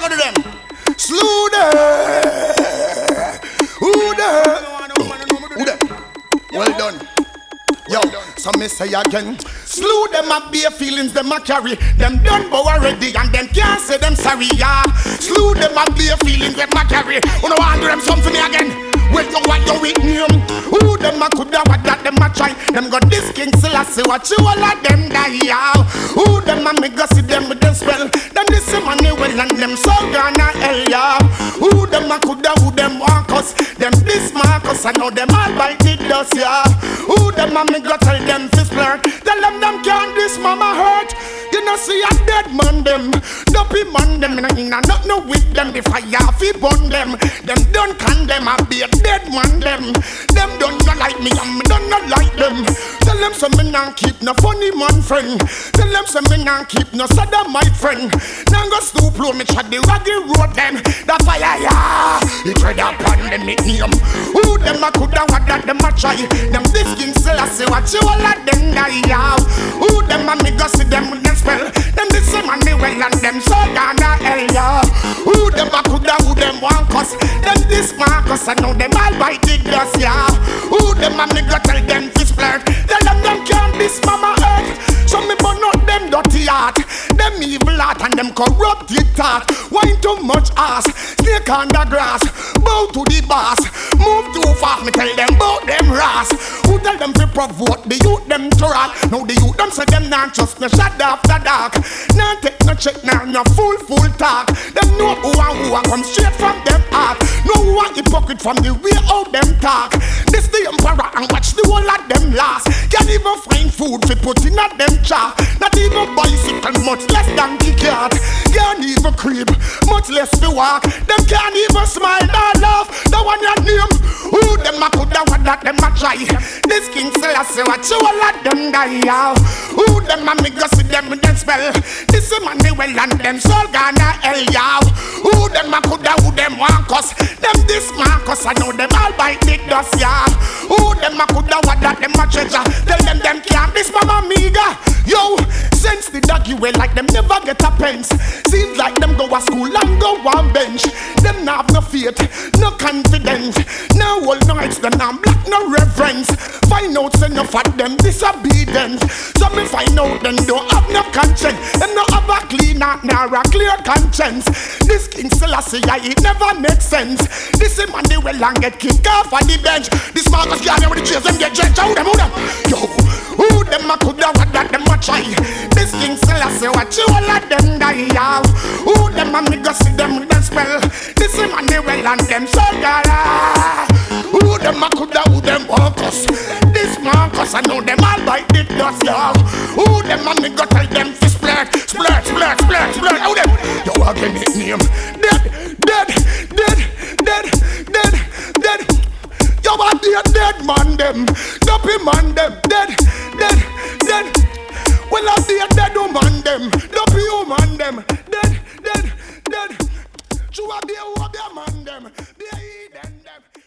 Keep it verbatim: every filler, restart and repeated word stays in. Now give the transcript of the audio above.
go to them? Slew them. Who them? Who them? Well done. Yo, so me say again, slew them up bare feelings them a carry. Them done bow already and them can't say them sorry, yeah. Slew them up bare feelings them a carry. You know I do them something for me again. Well, you what you with name? Who them a coulda what that them a try? Them got this king still I say what you all of them die, yeah. Who them a me go see them with them spell? Them this money well and them so gonna hell, yeah. Who them a coulda who them walk us? Them this Marcus I know them all bite the dust, yeah. Who them a me go tell them fist flirt? Tell them them can't this mama hurt. You know see a dead man them, dopey man them, and I not no with them. If I have to burn them, them don't condemn. I be a dead man them. Them don't not like me, and me don't not like them. Tell them some me not keep no funny man friend. Tell them some me not keep no sada my friend. Now go stoop low me chat the raggy road them. The fire yeah, it tread upon them it name. Who them a coulda what that them a try? Them this king still I say what you all of them die yeah. Who them a me go see them with them spell? Them this same money well and them so gonna hell yeah. Who them a coulda who them want cause? Them this Marcus I know them all bite the dust yeah. Who them a me go tell them fist flirt? Tell them them can't this mama earth. So me burn out them dirty heart, them evil heart and them corrupted thought. Wine too much ass, snake on the grass. Bow to the boss, move too fast. Me tell them bout them ras. Who tell them to provoke the youth them to rat? Now the youth them say them not just no shut after dark. Now take no check now no full full talk. Them know who and who and come straight from them heart. No who and hypocrite from the way how them talk. This the emperor and watch the whole of them last. Can't even find food to put in at them char. Not even bicycle, much less than the cat. Can't even creep, much less to walk. Them can't even smile or laugh. The one your name, who them a coulda what that them a try? This king still I say what you all of them die out. Who them a me go see them with them spell? This money well and them soul gonna hell yaw. Who them a coulda who them want cause? Them this Marcus I know them all bite the dust yeah. Who them a coulda what that them a treasure? Tell them them can't this mama meager. Yo, since the doggy way like them never get a pence. Seems like them go to school and go on bench. Them not have no faith, no confidence. No old nights, them not black, no reverence. Find out enough of them disobedient. So me find out them don't have no conscience. Them not have a clean heart nor a clear conscience. This king still I say it never makes sense. This is man they well and get kicked off on the bench. This Marcus Garden with the chairs them get drenched out them who them. Yo, who them a coulda what that them a try? This king still I say what you all of them die out. Who them a me go see them with them spell? This is man they well and them so gala. Who them a coulda who them want us? This Marcus I know them all bite the dust y'all. Who them a me go tell them fi splurt, splurt, splurt, splurt, splurt. How them? Yo again it name dead, dead, dead, dead, dead, dead. Yo a dead, dead man them, dopey man them, dead, dead, dead. Well I be a dead woman them, dopey woman them, dead, dead, dead. True a be a, a man them, be a heathen them.